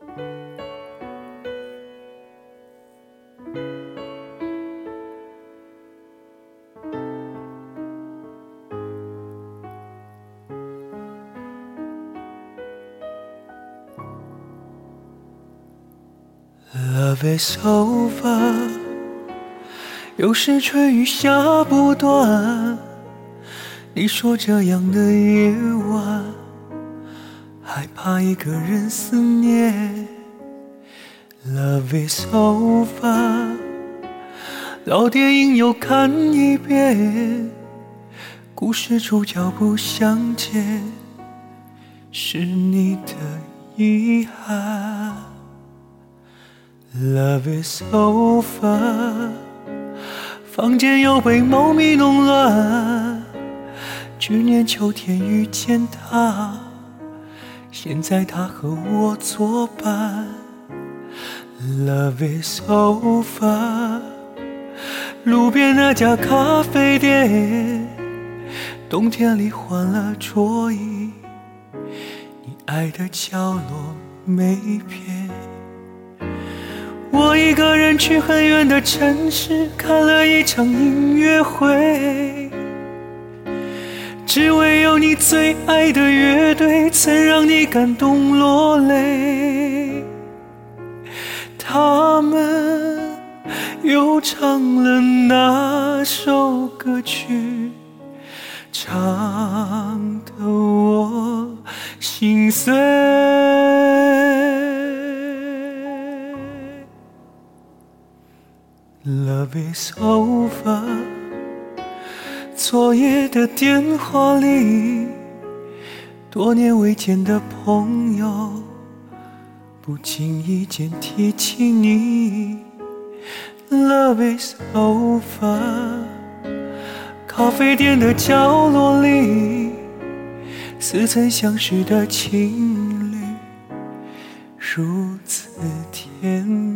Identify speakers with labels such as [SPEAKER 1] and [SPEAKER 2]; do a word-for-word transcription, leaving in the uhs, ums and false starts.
[SPEAKER 1] Love is over， 又是春雨下不断。你说这样的夜晚，害怕一个人思念。Love is over， 老电影又看一遍，故事主角不相见，是你的遗憾。Love is over， 房间又被猫咪弄乱，去年秋天遇见他，现在他和我作伴。Love is over， 路边那家咖啡店，冬天里换了桌椅，你爱的角落没变。我一个人去很远的城市，看了一场音乐会，只为有你最爱的乐队曾让你感动落泪。他们又唱了那首歌曲，唱得我心碎。Love is over， 昨夜的电话里，多年未见的朋友不经意间提起你。Love is over， 咖啡店的角落里，似曾相识的情侣如此甜蜜。